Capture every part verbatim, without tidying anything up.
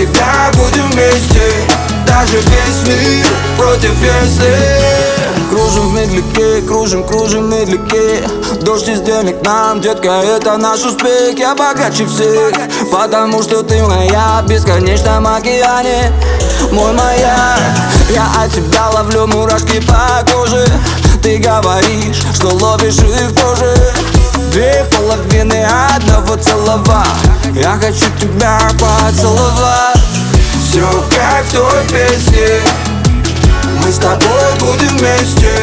Навсегда будем вместе, даже весь мир против если. Кружим в медляке, кружим, кружим в медляке. Дождь из денег нам, детка, это наш успех. Я богаче всех, потому что ты моя в бесконечном океане. Мой маяк, я от тебя ловлю мурашки по коже. Ты говоришь, что ловишь их тоже. Две половины одного целого. Я хочу тебя поцеловать. Все как в той песне, мы с тобой будем вместе,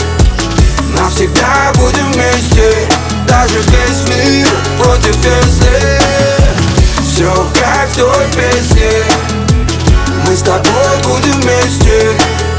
навсегда будем вместе, даже весь мир против если. Все как в той песне, мы с тобой будем вместе,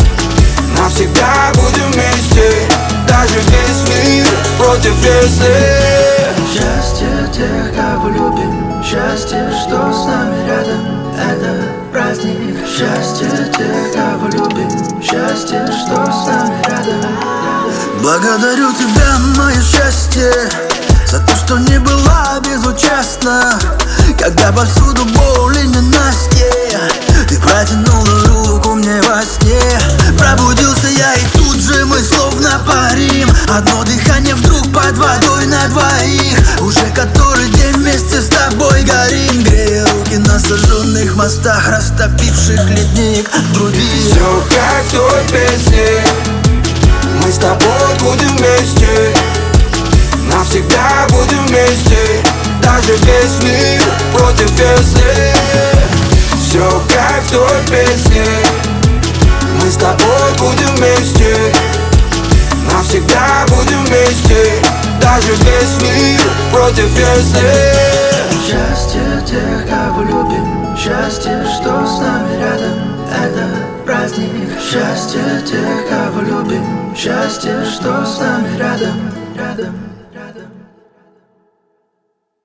навсегда будем вместе, даже весь мир против если. Счастье тех, кого любим, счастье, что с нами рядом, это праздник. Счастье тех, кого любим, счастье, что с нами рядом. Благодарю тебя, мое счастье, за то, что не была безучастна, когда повсюду боль и ненастье. Ты протянула руку мне во сне. Пробудился я, и тут же мы словно парим. Одно дыхание вдруг под водой на двоих. Уже который день вместе с тобой горим, грея руки на сожженных мостах, растопивших ледник в груди. Все как в той песне, мы с тобой будем вместе, навсегда будем вместе, даже весь мир против если. Все как в той песне, мы с тобой будем вместе, навсегда будем вместе, даже весь мир против если. Счастье тех, кого любим, счастье, что с нами рядом, это праздник. Счастье тех, кого любим, счастье, что с нами рядом, рядом.